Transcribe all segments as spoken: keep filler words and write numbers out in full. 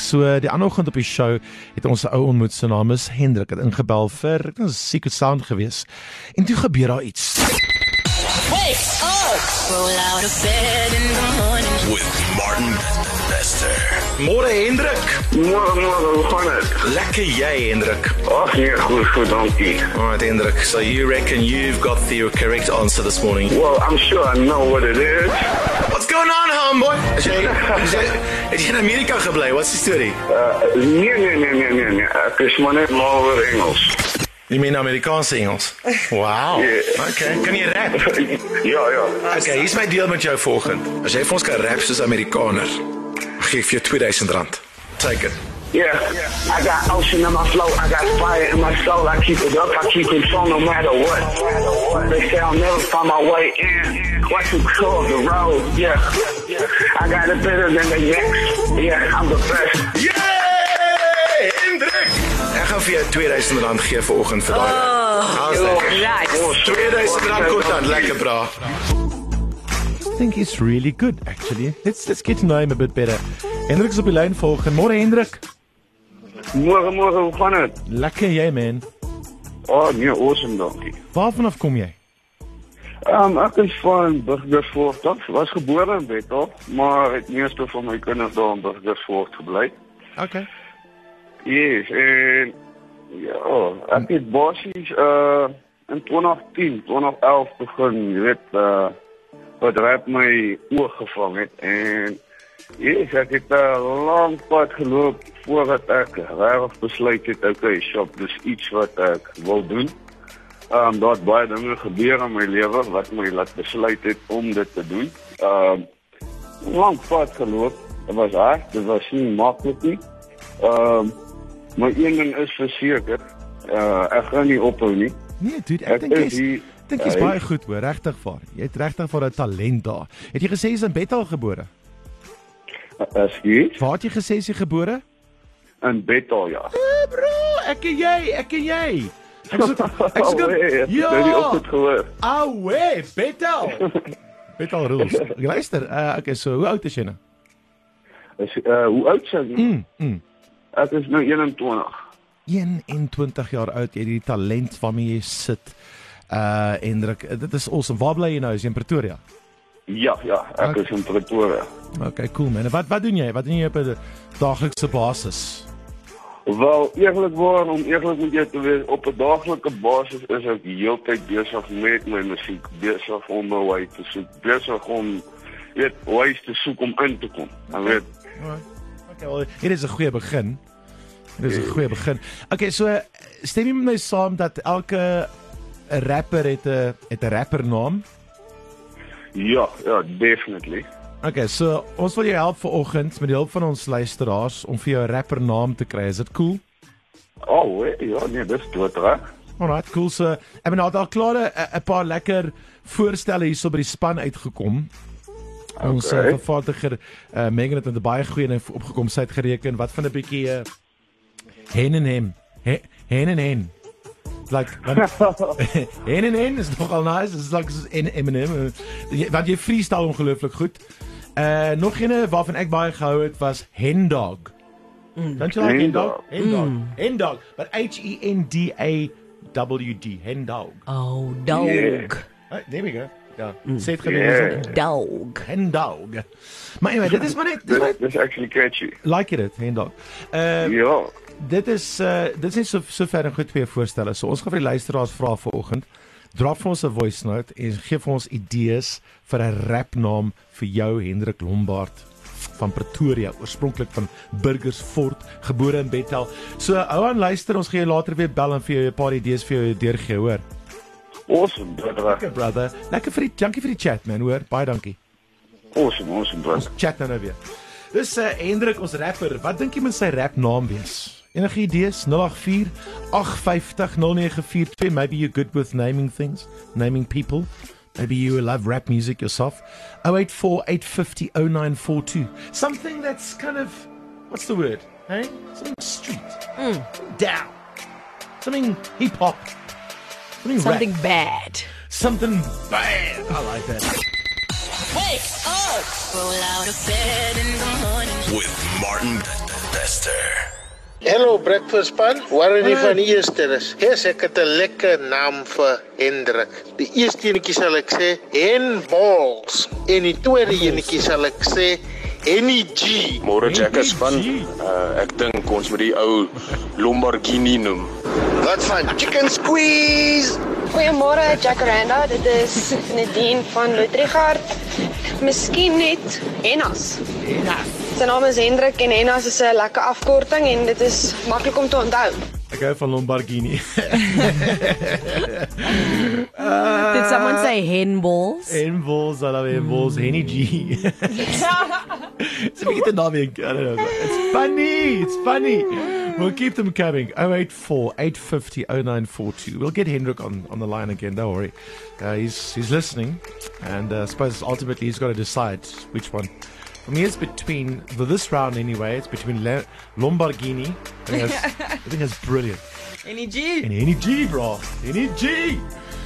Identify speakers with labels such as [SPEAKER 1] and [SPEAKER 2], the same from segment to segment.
[SPEAKER 1] So, die ander oggend op die show het ons 'n ou ontmoet, sy naam is Hendrik, het ingebel vir, ek dink dit was Secret Sound gewees. En toe gebeur daar iets.
[SPEAKER 2] Wake up! Roll out of bed in the morning.
[SPEAKER 3] With Martin Bester.
[SPEAKER 1] Môre Hendrik.
[SPEAKER 4] Môre, môre, hoe gaan het?
[SPEAKER 1] Lekker jy Hendrik.
[SPEAKER 4] Ach nee, goed, goed, dankie.
[SPEAKER 3] Alright Hendrik, so you reckon you've got the correct answer this morning?
[SPEAKER 4] Well, I'm sure I know what it is.
[SPEAKER 3] What's going on, homeboy? Is jy, is jy, het jy in Amerika gebly? What's die story?
[SPEAKER 4] Uh, nee, nee, nee, nee, nee, nee. Ek is maar net mal oor Engels.
[SPEAKER 3] You mean Amerikaanse Engels? Wow.
[SPEAKER 4] Yeah.
[SPEAKER 3] Okay, kan jy rap?
[SPEAKER 4] Ja, ja.
[SPEAKER 3] Okay, hier's my deal met jou volgende. As jy vir ons kan rap soos Amerikaner, gee ek vir jou two thousand rand. Take it.
[SPEAKER 4] Yeah, I got ocean in my flow, I got fire in my soul, I keep it up, I keep control no matter what. They say I'll never find my way in, what you call the road, yeah. I got it better than the next, yeah, I'm the best.
[SPEAKER 3] Yay! Hendrik! Ek gaan vir jou two thousand rand gee vir oggend vir daai.
[SPEAKER 2] Oh, right.
[SPEAKER 3] two thousand rand kort dan, lekker bra.
[SPEAKER 1] I think it's really good actually. Let's let's get to know him a bit better. Hendrik is op die lyn volgende. Môre Hendrik.
[SPEAKER 4] Môre, môre, hoe gaan het?
[SPEAKER 1] Lekker jy man.
[SPEAKER 4] Oh nee, awesome, dankie.
[SPEAKER 1] Waarvan af kom jy?
[SPEAKER 4] Um, ek is van Burgersfort af, was gebore in Bethal, maar het meeste van my kinders daar in Burgersfort gebly.
[SPEAKER 1] Okay.
[SPEAKER 4] Yes, en ja, ek het basies uh, in twintig tien, twintig elf begin, jy weet, uh, wat rap my oog gevang het, en yes, ek het 'n lang pad geloop voordat ek regtig besluit het, okay, shop, dis iets wat ek wil doen. Um, daar het baie dinge gebeur in my lewe wat my laat besluit het om dit te doen. Um, lang pad geloop, dit was hard, dit was nie maklik nie. Um, maar een ding is verseker, uh, ek gaan nie ophou nie.
[SPEAKER 1] Nee, dude, ek dink jy's dink jy's baie goed hoor, regtig vir. Jy het regtig vir 'n talent daar. Het jy gesê jy's in Bethal gebore?
[SPEAKER 4] Excuse?
[SPEAKER 1] Waar het jy gesê jy's gebore?
[SPEAKER 4] In Bethal, ja.
[SPEAKER 1] Eh bro, ek en jy, ek en jy. Ek is ek is
[SPEAKER 4] Oh, hey, ek het nou nie op het gehoor.
[SPEAKER 1] Au, we, Bethal. Bethal rules. Luister, uh, okay, so hoe oud is jy nou?
[SPEAKER 4] Is, uh, hoe oud sê jy?
[SPEAKER 1] Mm, mm.
[SPEAKER 4] Ek is nou eenentwintig.
[SPEAKER 1] eenentwintig jaar oud, jy het die talent waarmee jy sit. Uh, Hendrik, dit is awesome. Waar bly jy nou? Is jy in Pretoria?
[SPEAKER 4] Ja, ja, ek
[SPEAKER 1] Okay.
[SPEAKER 4] is in Pretoria.
[SPEAKER 1] Okay, cool man. En wat wat doen jy? Wat doen jy op 'n daaglikse basis?
[SPEAKER 4] Wel, eerlikwaar, om eerlik met jou te wees, op 'n daaglikse basis is ek die hele tyd besig met my musiek, besig om my way te soek, besig om, weet, ways te soek om in te kom. Jy weet,
[SPEAKER 1] Okay, well, dit is 'n goeie begin. Dit is 'n goeie begin. Okay, so stem jy met my saam dat elke 'n rapper het 'n het 'n rappernaam?
[SPEAKER 4] ja, ja, definitely.
[SPEAKER 1] Okay, so ons wil jou help vanoggend met die hulp van ons luisteraars om vir jou 'n rappernaam te kry. Is dit cool?
[SPEAKER 4] Oh, weet, ja, nee, dis dood reg.
[SPEAKER 1] Alright, cool. So, ek ben al klaar 'n 'n paar lekker voorstelle hierso by die span uitgekom. Okay. Ons uh, vervaardiger uh, Megan het 'n baie goeie ding opgekom. Sy het gereken wat van 'n bietjie uh, hen en hem. He, hen en hen. Like hen en hen is nogal nice. It's like in Eminem. Want jy freestyle ongelooflik goed. Uh nog een waarvan ek baie gehou het was Hendog. Mm. Don't you like Hendog? Hendog. Mm. Hendog, but H E N D A W D. Hendog.
[SPEAKER 2] Oh, dog.
[SPEAKER 4] Yeah.
[SPEAKER 1] Oh, there we go. Ja, mm. Sê dit gou
[SPEAKER 4] Yeah.
[SPEAKER 2] Dog.
[SPEAKER 1] Hendog. Maar anyway, dit is maar net dis
[SPEAKER 4] Dis,
[SPEAKER 1] maar
[SPEAKER 4] dis actually catchy.
[SPEAKER 1] like it, Hendog. Uh
[SPEAKER 4] Ja.
[SPEAKER 1] Dit is uh dit is net so so ver en goed twee voorstelle. So ons gaan vir die luisteraars vra vanoggend. Drop vir ons 'n voice note en gee vir ons idees vir 'n rapnaam vir jou Hendrik Lombard van Pretoria, oorspronklik van Burgersfort, gebore in Bethal. So hou aan luister, ons gaan jou later weer bel en vir jou 'n paar idees vir jou deurgee, hoor.
[SPEAKER 4] Awesome, dood reg.
[SPEAKER 1] Lekker brother. Lekker vir die dankie vir die chat man, hoor. Baie dankie.
[SPEAKER 4] Awesome, awesome, bro.
[SPEAKER 1] Ons chat nou nou weer. Dis uh, Hendrik, ons rapper. Wat dink jy moet sy rapnaam wees? Enige idees? nul agt vier agt vyf nul nul nege vier twee. Maybe you're good with naming things, naming people. Maybe you love rap music yourself. oh eight four eight five zero oh nine four two. Something that's kind of, what's the word? Hey? Something street.
[SPEAKER 2] Mm.
[SPEAKER 1] Down. Something hip-hop. Something,
[SPEAKER 2] Something
[SPEAKER 1] rap.
[SPEAKER 2] bad.
[SPEAKER 1] Something bad. I like that.
[SPEAKER 2] Wake up! Roll out of bed in the morning.
[SPEAKER 3] With Martin
[SPEAKER 5] Tester.
[SPEAKER 6] Hello breakfast span, Warren van Eester is. Yes, ek het 'n lekker naam vir Hendrik. Die eerste enetjie sal ek sê Henballs en die tweede enetjie sal ek sê Henny G.
[SPEAKER 7] Môre Jacker span, uh, ek dink ons moet die ou Lamborghini noem.
[SPEAKER 6] Wat van chicken squeeze?
[SPEAKER 8] Goeiemôre Jacaranda, dit is Nadine van Ludrigard. Miskien net Hennas.
[SPEAKER 1] Hennas.
[SPEAKER 8] Sy naam is Hendrik en Hennas is 'n lekker afkorting en dit is maklik om te onthou.
[SPEAKER 1] Ek hou van Lamborghini.
[SPEAKER 9] uh, Did someone say hen balls?
[SPEAKER 1] Hen balls, I love hen balls. Mm. Henny G. It's a bit annoying. I don't know. It's funny. It's funny. We'll keep them coming. oh eight four, eight five zero, oh nine four two. We'll get Hendrik on, on the line again. Don't worry. Uh, he's he's listening, and uh, I suppose ultimately he's got to decide which one. For me, it's between for this round anyway. It's between Le- Lamborghini. I think, that's, I think that's brilliant.
[SPEAKER 9] Henny G.
[SPEAKER 1] And Henny G, bro. Henny G.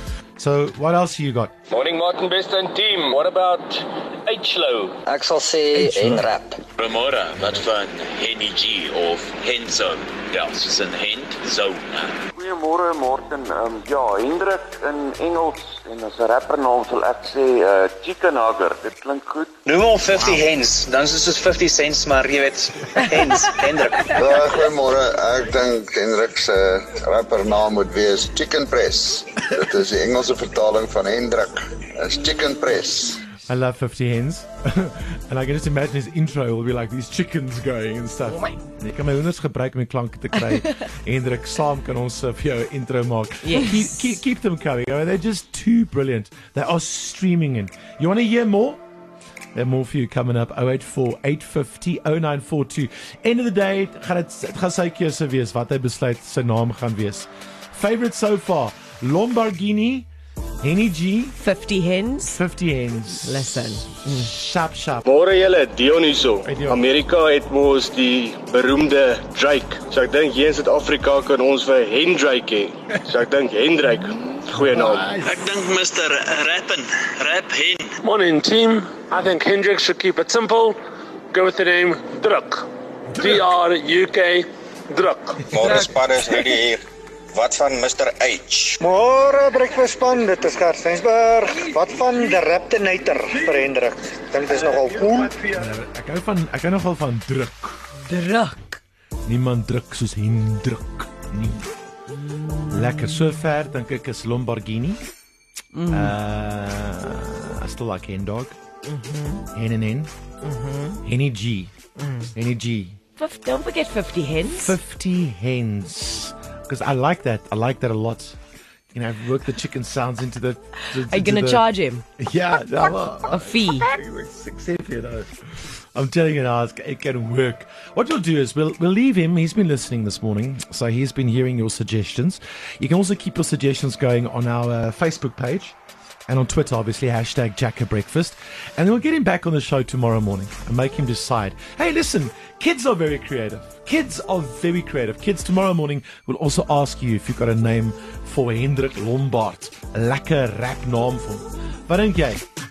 [SPEAKER 1] So, what else you got?
[SPEAKER 10] Morning, Martin Best and team. What about H-Low?
[SPEAKER 11] Ek sal sê Henrap.
[SPEAKER 12] Goeiemôre, wat van Henny G of Henzo? Ja, soos in Hend, zo.
[SPEAKER 4] Goeiemôre, Martin. Um, ja, Hendrik in Engels en as 'n rappernaam sal ek sê uh, Chicken Hugger. Dit klink goed.
[SPEAKER 11] Noem hom fifty wow. Hens, dan is dit soos fifty cents, maar jy weet, Hens, Hendrik.
[SPEAKER 13] Ja, goeiemôre. Ek dink Hendrik se rappernaam moet wees Chicken Press. Dit is die Engelse vertaling van Hendrik. Is Chicken Press.
[SPEAKER 1] I love fifty hens. And I can just imagine his intro will be like these chickens going and stuff. Jy kan my honders gebruik om die klanke te kry. Hendrik, saam kan ons uh, vir jou 'n intro maak.
[SPEAKER 9] Yes.
[SPEAKER 1] Keep, keep, keep them coming. I mean, they're just too brilliant. They are streaming in. You want to hear more? There's more for you coming up. oh eight four, eight five zero, oh nine four two. End of the day, gaan dit dit gaan sy keuse wees wat hy besluit sy naam gaan wees. Favorite so far, Lamborghini, Henny G,
[SPEAKER 9] fifty hens.
[SPEAKER 1] fifty hens.
[SPEAKER 9] Listen.
[SPEAKER 1] Mm. Sharp, sharp.
[SPEAKER 7] Môre julle, Dion hierso.
[SPEAKER 1] Hey, Dion.
[SPEAKER 7] Amerika het mos die beroemde Drake. So ek dink hier in Suid-Afrika kan ons vir Hendrik hê. So ek dink Hendrik, goeie naam.
[SPEAKER 12] Nice. Ek dink Mister Rappen, Rap Hen.
[SPEAKER 10] Morning, team. I think Hendrik should keep it simple. Go with the name Druk. D R U K, Druk.
[SPEAKER 13] Môre span is ready hier. Wat van Mister H?
[SPEAKER 6] Môre breakfast span, dit is Gert Stensberg. Wat van die Raptonator vir Hendrik? Dink dit is nogal cool.
[SPEAKER 1] Ek hou van ek hou nogal van druk.
[SPEAKER 9] Druk.
[SPEAKER 1] Niemand druk soos Hendrik nie. Lekker so ver dink ek is Lamborghini. Mm. Uh I still like Hen Dog. Mhm. Hen en Hen. Mhm. Henny G. Mm. Henny G.
[SPEAKER 9] Don't forget fifty hens.
[SPEAKER 1] fifty hens. Because I like that. I like that a lot. You know, I've worked the chicken sounds into the... To,
[SPEAKER 9] Are you going to charge him?
[SPEAKER 1] Yeah. No,
[SPEAKER 9] a fee?
[SPEAKER 1] Six, you know. I'm telling you now, it can work. What we'll do is we'll, we'll leave him. He's been listening this morning, so he's been hearing your suggestions. You can also keep your suggestions going on our uh, Facebook page. And on Twitter, obviously, hashtag Jacker Breakfast. And then we'll get him back on the show tomorrow morning and make him decide. Hey, listen, kids are very creative. Kids are very creative. Kids tomorrow morning will also ask you if you've got a name for Hendrik Lombard. A lekker rap naam vir hom. Wat dink jy?